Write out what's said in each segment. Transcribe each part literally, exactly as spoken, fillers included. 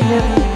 حلم.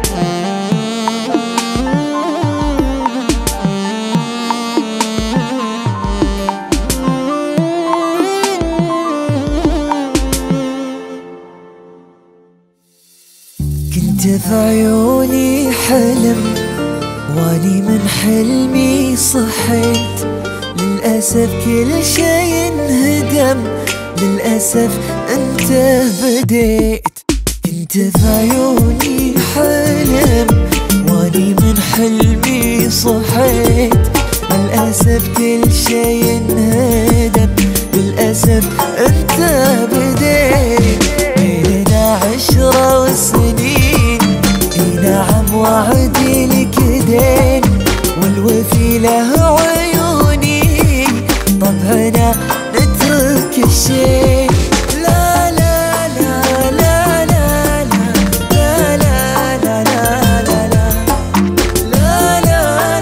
كنت في عيوني حلم واني من حلمي صحيت، للأسف كل شي انهدم، للأسف انت بديت. كنت في عيوني حلم واني من حلمي صحيت، للأسف كل شي انهدم، للأسف انت بديت. بيننا عشرة وسنين، اي نعم وعدي لك دين، والوفي له عيوني طبعنا نترك الشي. لا لا لا لا لا لا لا لا لا لا لا لا لا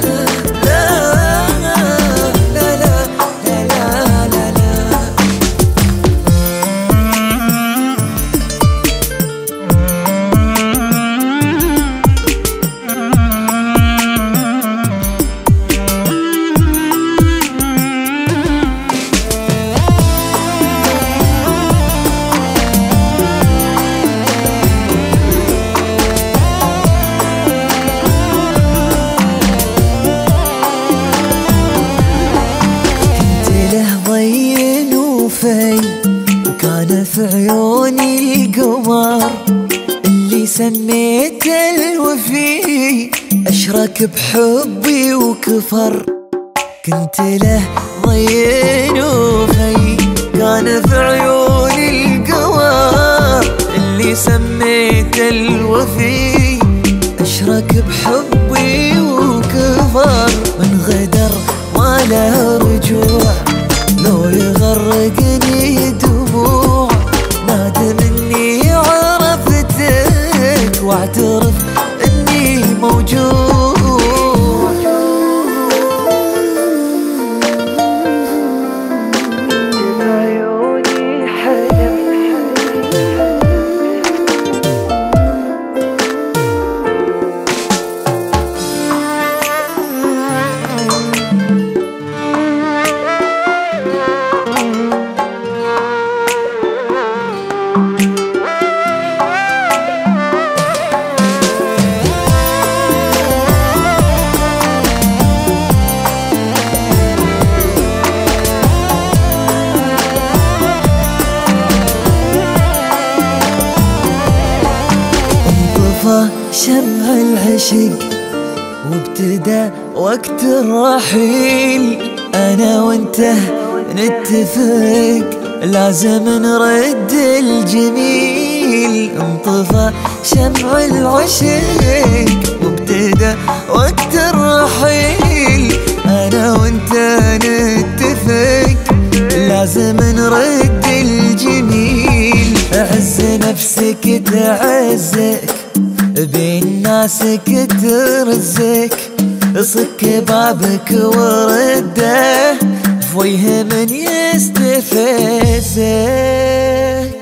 لا لا لا لا. وكان في عيوني القمر اللي سميته الوفي، أشرك بحبي وكفر. كنت له ضين وفي، كان في عيوني القمر اللي سميته الوفي، أشرك بحبي وكفر. من غدر ما له رجوع، لو يغرقني دموع، نادم اني عرفتك واعترف اني موجود. بعيوني حلم شمع العشق وابتدى وقت الرحيل، أنا وانت نتفق لازم نرد الجميل. انطفى شمع العشق وابتدى وقت الرحيل، أنا وانت نتفق لازم نرد الجميل. أعز نفسك تعزك، بين ناسك ترزك، صك بابك ورده، فويه من يستفزك.